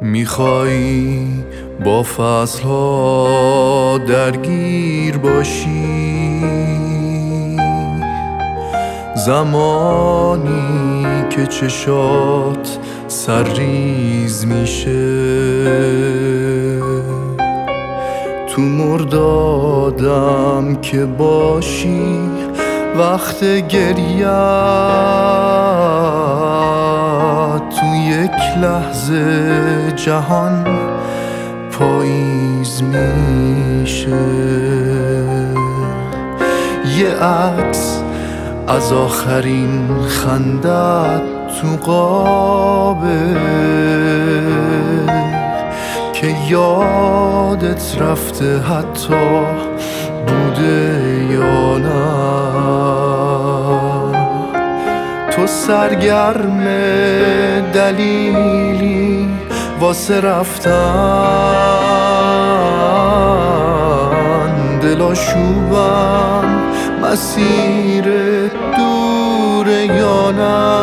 میخوایی با فصلها درگیر باشی، زمانی که چشات سرریز میشه، تو مردادم که باشی وقت گریت تو یک لحظه جهان پاییز میشه. یه عکس از آخرین خندت تو قابه که یادت رفته حتی بوده یا نه. تو سرگرم دلیلی واسه رفتن، دلاشوبم مسیر دوره یا نه.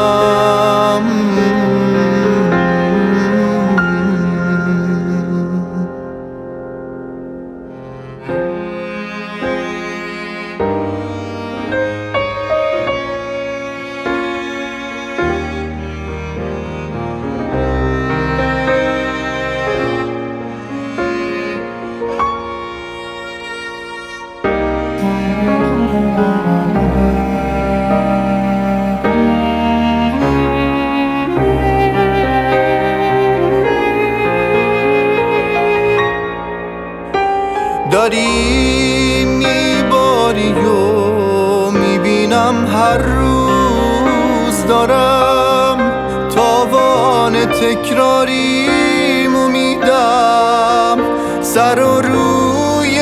داری میباری و میبینم هر روز دارم تاوان تکراریمو میدم. سر و روی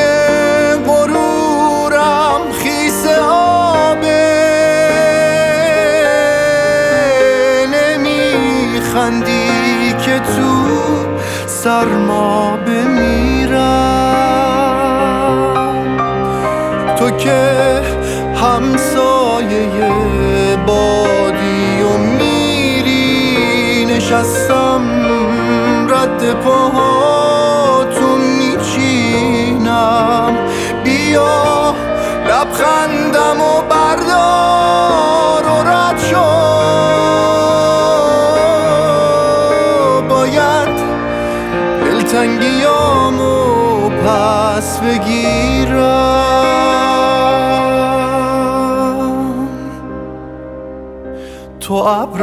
غرورم خیس آبه، نمیخندی که تو سرما بمیرم. تو که همسایه بادی و میری، نشستم رد پاهاتون میچینم. بیا لبخندم و بردار و رد شو، باید دلتنگیامو پس بگیرم. تو ابر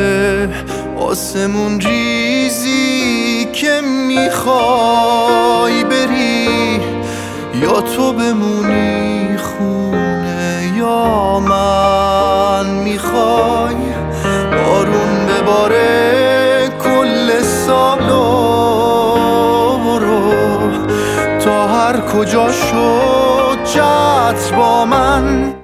آسمون ریزی که میخوای بری، یا تو بمونی خونه یا من میخوای بارون بباره کل سالو. برو تا هر کجا شد چتر با من